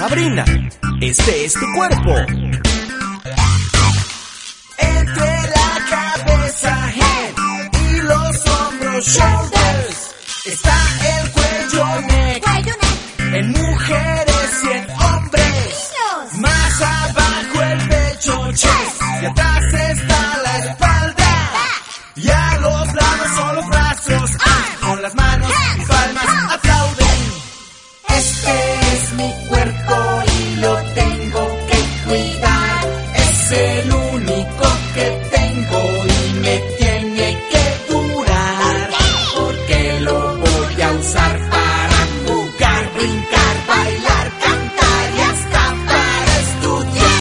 Sabrina, este es tu cuerpo. Entre la cabeza, head, y los hombros, shoulders, está el cuello, neck, en mujeres y en hombres. Más abajo el pecho, chest, y atrás está la espalda. Y a los lados son los brazos, con las manos y palmas